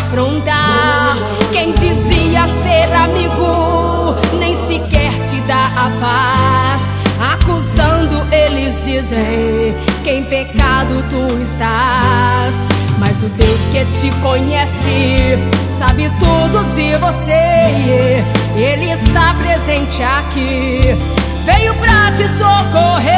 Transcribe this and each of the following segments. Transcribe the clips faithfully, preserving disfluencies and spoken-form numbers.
afrontar. Quem dizia ser amigo nem sequer te dá a paz. Acusando eles dizem que em pecado tu estás. Mas o Deus que te conhece sabe tudo de você. Ele está presente aqui, veio pra te socorrer.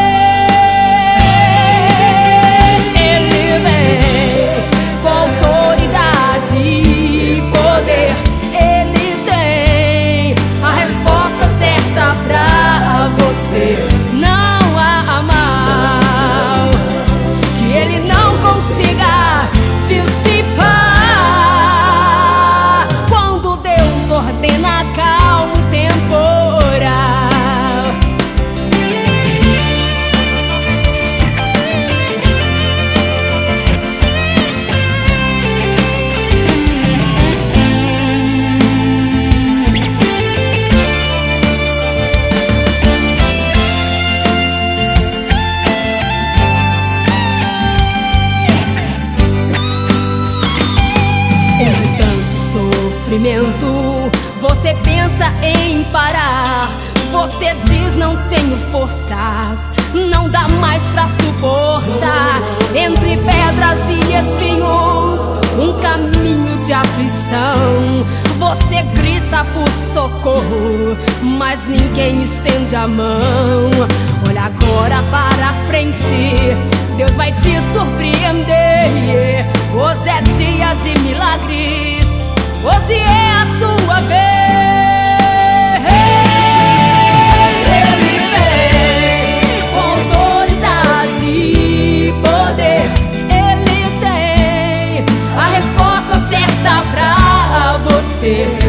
Ele vem com autoridade e poder. Ele tem a resposta certa pra você. Não há mal que ele não consiga dissipar. Quando Deus ordena, calma o temporal. Você pensa em parar, você diz não tenho forças, não dá mais pra suportar. Entre pedras e espinhos, um caminho de aflição. Você grita por socorro, mas ninguém estende a mão. Olha agora para frente, Deus vai te surpreender. Hoje é dia de milagres, hoje é a sua vez. Ele vem com autoridade e poder. Ele tem a resposta certa pra você.